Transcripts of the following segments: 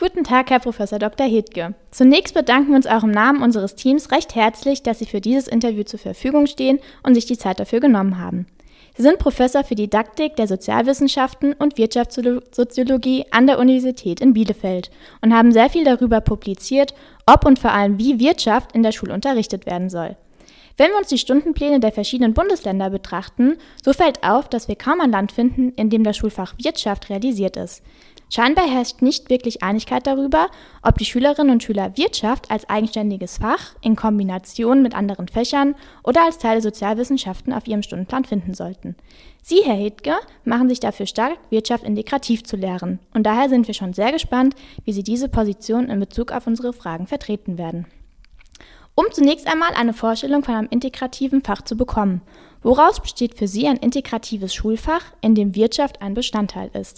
Guten Tag, Herr Professor Dr. Hedtge. Zunächst bedanken wir uns auch im Namen unseres Teams recht herzlich, dass Sie für dieses Interview zur Verfügung stehen und sich die Zeit dafür genommen haben. Sie sind Professor für Didaktik der Sozialwissenschaften und Wirtschaftssoziologie an der Universität in Bielefeld und haben sehr viel darüber publiziert, ob und vor allem wie Wirtschaft in der Schule unterrichtet werden soll. Wenn wir uns die Stundenpläne der verschiedenen Bundesländer betrachten, so fällt auf, dass wir kaum ein Land finden, in dem das Schulfach Wirtschaft realisiert ist. Scheinbar herrscht nicht wirklich Einigkeit darüber, ob die Schülerinnen und Schüler Wirtschaft als eigenständiges Fach in Kombination mit anderen Fächern oder als Teil der Sozialwissenschaften auf ihrem Stundenplan finden sollten. Sie, Herr Hedtge, machen sich dafür stark, Wirtschaft integrativ zu lehren. Und daher sind wir schon sehr gespannt, wie Sie diese Position in Bezug auf unsere Fragen vertreten werden. Um zunächst einmal eine Vorstellung von einem integrativen Fach zu bekommen, woraus besteht für Sie ein integratives Schulfach, in dem Wirtschaft ein Bestandteil ist?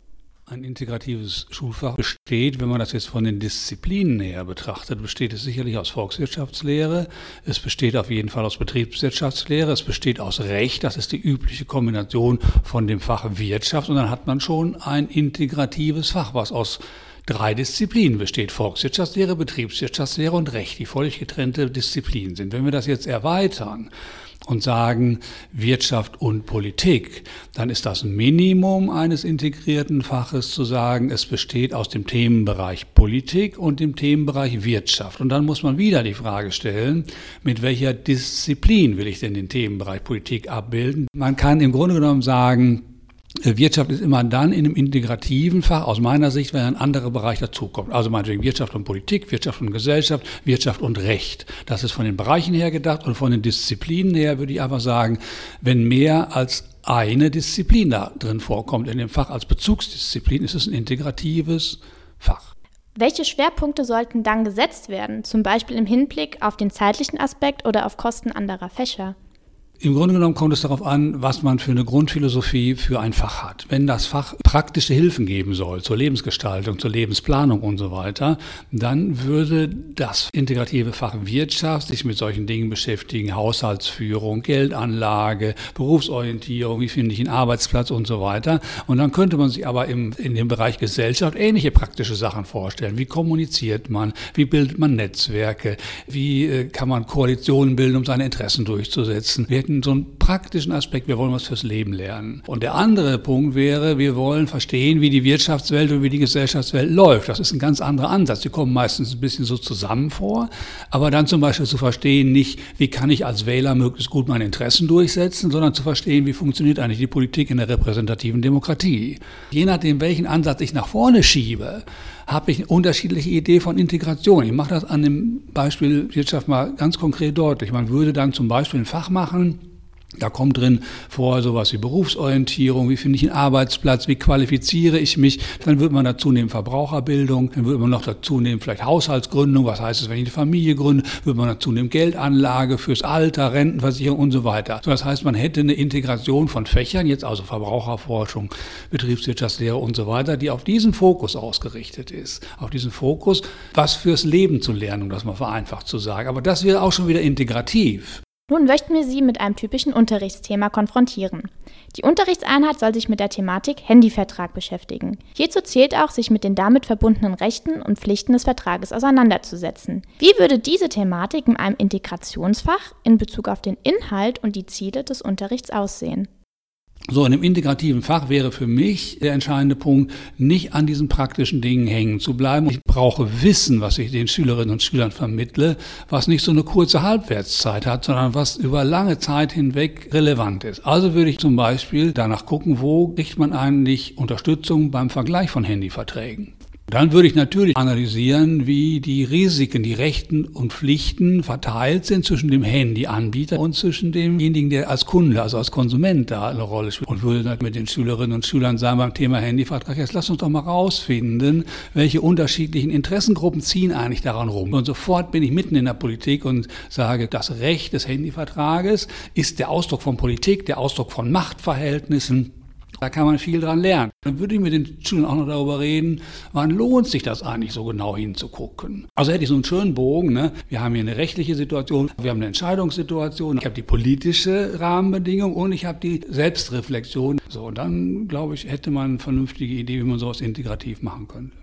Ein integratives Schulfach besteht, wenn man das jetzt von den Disziplinen her betrachtet, besteht es sicherlich aus Volkswirtschaftslehre, es besteht auf jeden Fall aus Betriebswirtschaftslehre, es besteht aus Recht, das ist die übliche Kombination von dem Fach Wirtschaft und dann hat man schon ein integratives Fach, was aus 3 Disziplinen besteht: Volkswirtschaftslehre, Betriebswirtschaftslehre und Recht, die völlig getrennte Disziplinen sind. Wenn wir das jetzt erweitern und sagen Wirtschaft und Politik, dann ist das Minimum eines integrierten Faches zu sagen, es besteht aus dem Themenbereich Politik und dem Themenbereich Wirtschaft. Und dann muss man wieder die Frage stellen, mit welcher Disziplin will ich denn den Themenbereich Politik abbilden? Man kann im Grunde genommen sagen, Wirtschaft ist immer dann in einem integrativen Fach, aus meiner Sicht, wenn ein anderer Bereich dazukommt. Also meinetwegen Wirtschaft und Politik, Wirtschaft und Gesellschaft, Wirtschaft und Recht. Das ist von den Bereichen her gedacht und von den Disziplinen her würde ich einfach sagen, wenn mehr als eine Disziplin da drin vorkommt in dem Fach als Bezugsdisziplin, ist es ein integratives Fach. Welche Schwerpunkte sollten dann gesetzt werden, zum Beispiel im Hinblick auf den zeitlichen Aspekt oder auf Kosten anderer Fächer? Im Grunde genommen kommt es darauf an, was man für eine Grundphilosophie für ein Fach hat. Wenn das Fach praktische Hilfen geben soll zur Lebensgestaltung, zur Lebensplanung und so weiter, dann würde das integrative Fach Wirtschaft sich mit solchen Dingen beschäftigen: Haushaltsführung, Geldanlage, Berufsorientierung, wie finde ich einen Arbeitsplatz und so weiter. Und dann könnte man sich aber in dem Bereich Gesellschaft ähnliche praktische Sachen vorstellen. Wie kommuniziert man? Wie bildet man Netzwerke? Wie kann man Koalitionen bilden, um seine Interessen durchzusetzen? Wir hätten so einen praktischen Aspekt, wir wollen was fürs Leben lernen. Und der andere Punkt wäre, wir wollen verstehen, wie die Wirtschaftswelt und wie die Gesellschaftswelt läuft. Das ist ein ganz anderer Ansatz. Die kommen meistens ein bisschen so zusammen vor. Aber dann zum Beispiel zu verstehen, nicht, wie kann ich als Wähler möglichst gut meine Interessen durchsetzen, sondern zu verstehen, wie funktioniert eigentlich die Politik in der repräsentativen Demokratie. Je nachdem, welchen Ansatz ich nach vorne schiebe, habe ich eine unterschiedliche Idee von Integration. Ich mache das an dem Beispiel Wirtschaft mal ganz konkret deutlich. Man würde dann zum Beispiel ein Fach machen, da kommt drin vor sowas wie Berufsorientierung, wie finde ich einen Arbeitsplatz, wie qualifiziere ich mich. Dann würde man dazu nehmen Verbraucherbildung, dann würde man noch dazu nehmen vielleicht Haushaltsgründung, was heißt es, wenn ich eine Familie gründe, würde man dazu nehmen Geldanlage fürs Alter, Rentenversicherung und so weiter. So, das heißt, man hätte eine Integration von Fächern, jetzt also Verbraucherforschung, Betriebswirtschaftslehre und so weiter, die auf diesen Fokus ausgerichtet ist. Auf diesen Fokus, was fürs Leben zu lernen, um das mal vereinfacht zu sagen. Aber das wäre auch schon wieder integrativ. Nun möchten wir Sie mit einem typischen Unterrichtsthema konfrontieren. Die Unterrichtseinheit soll sich mit der Thematik Handyvertrag beschäftigen. Hierzu zählt auch, sich mit den damit verbundenen Rechten und Pflichten des Vertrages auseinanderzusetzen. Wie würde diese Thematik in einem Integrationsfach in Bezug auf den Inhalt und die Ziele des Unterrichts aussehen? So, in einem integrativen Fach wäre für mich der entscheidende Punkt, nicht an diesen praktischen Dingen hängen zu bleiben. Ich brauche Wissen, was ich den Schülerinnen und Schülern vermittle, was nicht so eine kurze Halbwertszeit hat, sondern was über lange Zeit hinweg relevant ist. Also würde ich zum Beispiel danach gucken, wo kriegt man eigentlich Unterstützung beim Vergleich von Handyverträgen. Dann würde ich natürlich analysieren, wie die Risiken, die Rechten und Pflichten verteilt sind zwischen dem Handyanbieter und zwischen demjenigen, der als Kunde, also als Konsument da eine Rolle spielt. Und würde dann mit den Schülerinnen und Schülern sagen beim Thema Handyvertrag, jetzt lass uns doch mal rausfinden, welche unterschiedlichen Interessengruppen ziehen eigentlich daran rum. Und sofort bin ich mitten in der Politik und sage, das Recht des Handyvertrages ist der Ausdruck von Politik, der Ausdruck von Machtverhältnissen. Da kann man viel dran lernen. Dann würde ich mit den Schülern auch noch darüber reden, wann lohnt sich das eigentlich so genau hinzugucken. Also hätte ich so einen schönen Bogen, ne? Wir haben hier eine rechtliche Situation, wir haben eine Entscheidungssituation, ich habe die politische Rahmenbedingung und ich habe die Selbstreflexion. So, und dann, glaube ich, hätte man eine vernünftige Idee, wie man sowas integrativ machen könnte.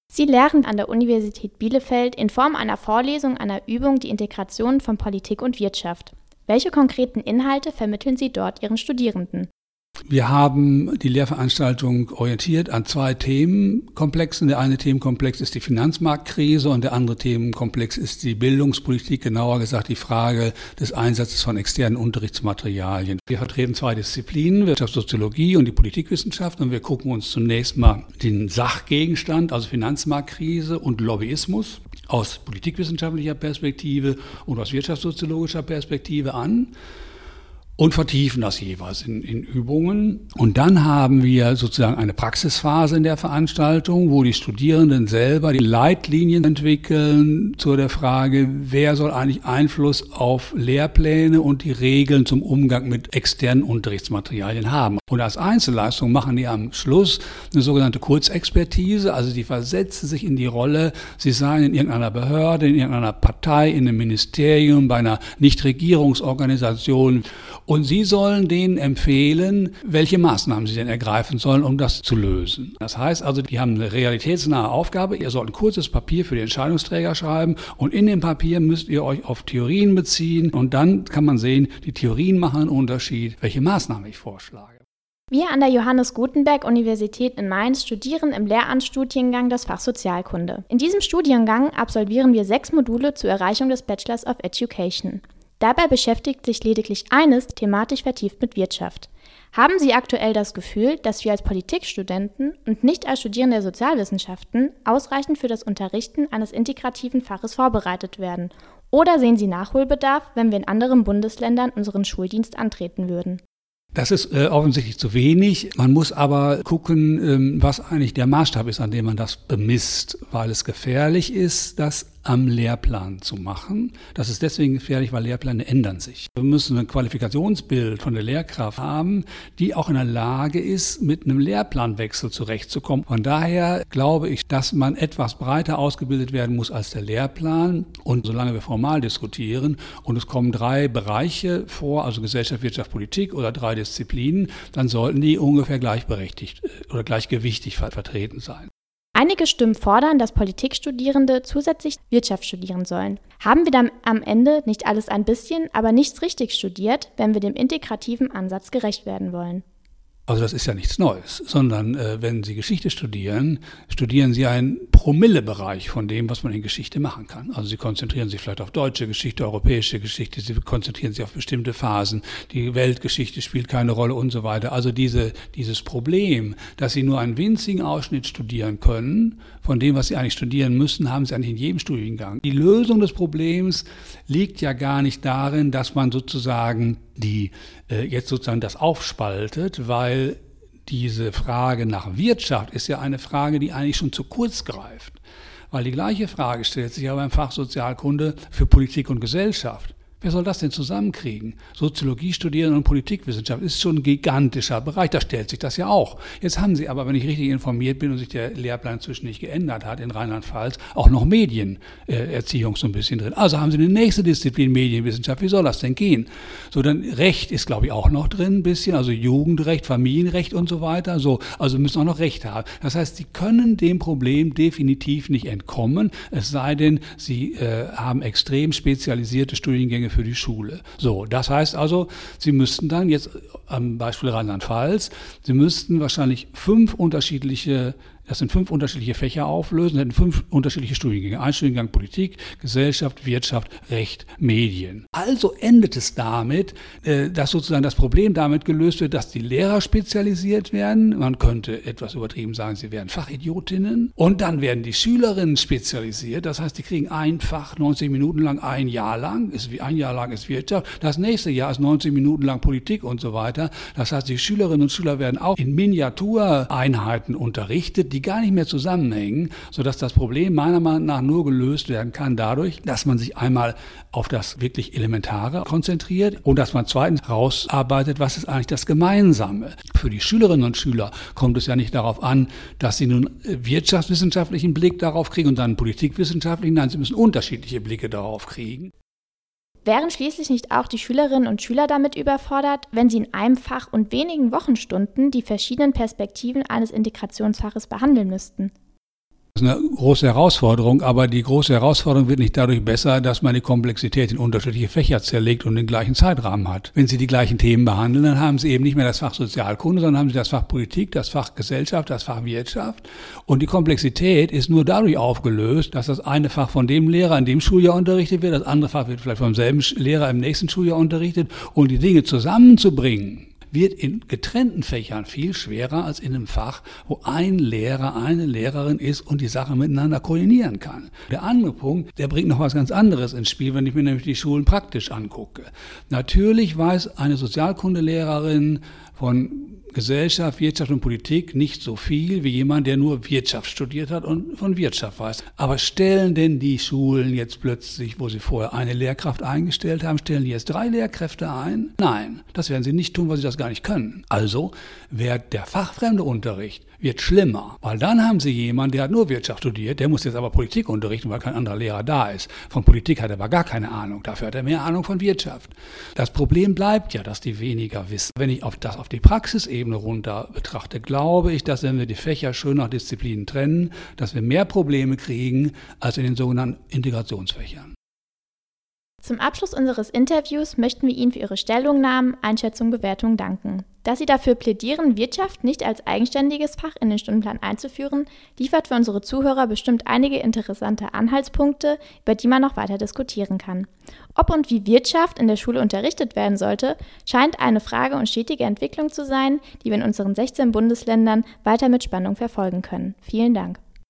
Sie lehren an der Universität Bielefeld in Form einer Vorlesung einer Übung die Integration von Politik und Wirtschaft. Welche konkreten Inhalte vermitteln Sie dort Ihren Studierenden? Wir haben die Lehrveranstaltung orientiert an 2 Themenkomplexen. Der eine Themenkomplex ist die Finanzmarktkrise und der andere Themenkomplex ist die Bildungspolitik, genauer gesagt die Frage des Einsatzes von externen Unterrichtsmaterialien. Wir vertreten 2 Disziplinen, Wirtschaftssoziologie und die Politikwissenschaft, und wir gucken uns zunächst mal den Sachgegenstand, also Finanzmarktkrise und Lobbyismus, aus politikwissenschaftlicher Perspektive und aus wirtschaftssoziologischer Perspektive an und vertiefen das jeweils in Übungen. Und dann haben wir sozusagen eine Praxisphase in der Veranstaltung, wo die Studierenden selber die Leitlinien entwickeln zu der Frage, wer soll eigentlich Einfluss auf Lehrpläne und die Regeln zum Umgang mit externen Unterrichtsmaterialien haben. Und als Einzelleistung machen die am Schluss eine sogenannte Kurzexpertise, also die versetzen sich in die Rolle, sie seien in irgendeiner Behörde, in irgendeiner Partei, in einem Ministerium, bei einer Nichtregierungsorganisation, und sie sollen denen empfehlen, welche Maßnahmen sie denn ergreifen sollen, um das zu lösen. Das heißt also, die haben eine realitätsnahe Aufgabe. Ihr sollt ein kurzes Papier für die Entscheidungsträger schreiben und in dem Papier müsst ihr euch auf Theorien beziehen und dann kann man sehen, die Theorien machen einen Unterschied, welche Maßnahmen ich vorschlage. Wir an der Johannes Gutenberg Universität in Mainz studieren im Lehramtsstudiengang das Fach Sozialkunde. In diesem Studiengang absolvieren wir 6 Module zur Erreichung des Bachelors of Education. Dabei beschäftigt sich lediglich eines thematisch vertieft mit Wirtschaft. Haben Sie aktuell das Gefühl, dass wir als Politikstudenten und nicht als Studierende der Sozialwissenschaften ausreichend für das Unterrichten eines integrativen Faches vorbereitet werden? Oder sehen Sie Nachholbedarf, wenn wir in anderen Bundesländern unseren Schuldienst antreten würden? Das ist offensichtlich zu wenig. Man muss aber gucken, was eigentlich der Maßstab ist, an dem man das bemisst, weil es gefährlich ist, das am Lehrplan zu machen. Das ist deswegen gefährlich, weil Lehrpläne ändern sich. Wir müssen ein Qualifikationsbild von der Lehrkraft haben, die auch in der Lage ist, mit einem Lehrplanwechsel zurechtzukommen. Von daher glaube ich, dass man etwas breiter ausgebildet werden muss als der Lehrplan. Und solange wir formal diskutieren und es kommen 3 Bereiche vor, also Gesellschaft, Wirtschaft, Politik oder 3 Disziplinen, dann sollten die ungefähr gleichberechtigt oder gleichgewichtig vertreten sein. Einige Stimmen fordern, dass Politikstudierende zusätzlich Wirtschaft studieren sollen. Haben wir dann am Ende nicht alles ein bisschen, aber nichts richtig studiert, wenn wir dem integrativen Ansatz gerecht werden wollen? Also das ist ja nichts Neues, sondern wenn Sie Geschichte studieren, studieren Sie einen Promillebereich von dem, was man in Geschichte machen kann. Also Sie konzentrieren sich vielleicht auf deutsche Geschichte, europäische Geschichte, Sie konzentrieren sich auf bestimmte Phasen, die Weltgeschichte spielt keine Rolle und so weiter. Also dieses Problem, dass Sie nur einen winzigen Ausschnitt studieren können, von dem, was Sie eigentlich studieren müssen, haben Sie eigentlich in jedem Studiengang. Die Lösung des Problems liegt ja gar nicht darin, dass man sozusagen jetzt sozusagen das aufspaltet, weil diese Frage nach Wirtschaft ist ja eine Frage, die eigentlich schon zu kurz greift. Weil die gleiche Frage stellt sich ja beim Fach Sozialkunde für Politik und Gesellschaft. Wer soll das denn zusammenkriegen? Soziologie studieren und Politikwissenschaft ist schon ein gigantischer Bereich, da stellt sich das ja auch. Jetzt haben Sie aber, wenn ich richtig informiert bin und sich der Lehrplan inzwischen nicht geändert hat in Rheinland-Pfalz, auch noch Medienerziehung so ein bisschen drin. Also haben Sie eine nächste Disziplin Medienwissenschaft, wie soll das denn gehen? So, dann Recht ist, glaube ich, auch noch drin ein bisschen, also Jugendrecht, Familienrecht und so weiter. So, also müssen auch noch Recht haben. Das heißt, Sie können dem Problem definitiv nicht entkommen, es sei denn, Sie haben extrem spezialisierte Studiengänge für die Schule. So, das heißt also, Sie müssten dann jetzt am Beispiel Rheinland-Pfalz, Sie müssten wahrscheinlich 5 unterschiedliche Fächer auflösen, hätten 5 unterschiedliche Studiengänge. Ein Studiengang Politik, Gesellschaft, Wirtschaft, Recht, Medien. Also endet es damit, dass sozusagen das Problem damit gelöst wird, dass die Lehrer spezialisiert werden. Man könnte etwas übertrieben sagen, sie werden Fachidiotinnen. Und dann werden die Schülerinnen spezialisiert. Das heißt, die kriegen ein Fach 90 Minuten lang, ein Jahr lang ist Wirtschaft. Das nächste Jahr ist 90 Minuten lang Politik und so weiter. Das heißt, die Schülerinnen und Schüler werden auch in Miniatureinheiten unterrichtet, die gar nicht mehr zusammenhängen, sodass das Problem meiner Meinung nach nur gelöst werden kann dadurch, dass man sich einmal auf das wirklich Elementare konzentriert und dass man zweitens rausarbeitet, was ist eigentlich das Gemeinsame. Für die Schülerinnen und Schüler kommt es ja nicht darauf an, dass sie nun wirtschaftswissenschaftlichen Blick darauf kriegen und dann einen politikwissenschaftlichen, nein, sie müssen unterschiedliche Blicke darauf kriegen. Wären schließlich nicht auch die Schülerinnen und Schüler damit überfordert, wenn sie in einem Fach und wenigen Wochenstunden die verschiedenen Perspektiven eines Integrationsfaches behandeln müssten? Das ist eine große Herausforderung, aber die große Herausforderung wird nicht dadurch besser, dass man die Komplexität in unterschiedliche Fächer zerlegt und den gleichen Zeitrahmen hat. Wenn Sie die gleichen Themen behandeln, dann haben Sie eben nicht mehr das Fach Sozialkunde, sondern haben Sie das Fach Politik, das Fach Gesellschaft, das Fach Wirtschaft. Und die Komplexität ist nur dadurch aufgelöst, dass das eine Fach von dem Lehrer in dem Schuljahr unterrichtet wird, das andere Fach wird vielleicht vom selben Lehrer im nächsten Schuljahr unterrichtet. Und die Dinge zusammenzubringen, wird in getrennten Fächern viel schwerer als in einem Fach, wo ein Lehrer, eine Lehrerin ist und die Sachen miteinander koordinieren kann. Der andere Punkt, der bringt noch was ganz anderes ins Spiel, wenn ich mir nämlich die Schulen praktisch angucke. Natürlich weiß eine Sozialkundelehrerin von Gesellschaft, Wirtschaft und Politik nicht so viel wie jemand, der nur Wirtschaft studiert hat und von Wirtschaft weiß. Aber stellen denn die Schulen jetzt plötzlich, wo sie vorher eine Lehrkraft eingestellt haben, stellen die jetzt 3 Lehrkräfte ein? Nein, das werden sie nicht tun, weil sie das gar nicht können. Also wird der fachfremde Unterricht wird schlimmer, weil dann haben sie jemanden, der hat nur Wirtschaft studiert, der muss jetzt aber Politik unterrichten, weil kein anderer Lehrer da ist. Von Politik hat er aber gar keine Ahnung, dafür hat er mehr Ahnung von Wirtschaft. Das Problem bleibt ja, dass die weniger wissen. Wenn ich das auf die Praxisebene runter betrachte, glaube ich, dass wenn wir die Fächer schön nach Disziplinen trennen, dass wir mehr Probleme kriegen als in den sogenannten Integrationsfächern. Zum Abschluss unseres Interviews möchten wir Ihnen für Ihre Stellungnahmen, Einschätzungen, Bewertungen danken. Dass Sie dafür plädieren, Wirtschaft nicht als eigenständiges Fach in den Stundenplan einzuführen, liefert für unsere Zuhörer bestimmt einige interessante Anhaltspunkte, über die man noch weiter diskutieren kann. Ob und wie Wirtschaft in der Schule unterrichtet werden sollte, scheint eine Frage und stetige Entwicklung zu sein, die wir in unseren 16 Bundesländern weiter mit Spannung verfolgen können. Vielen Dank.